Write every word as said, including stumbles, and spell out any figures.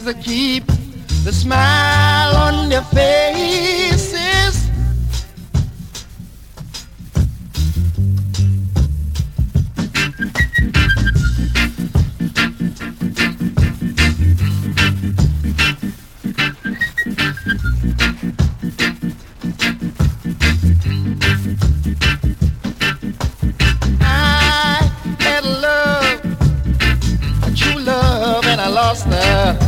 things that keep the smile on their faces. I had love, a true love, and I lost her.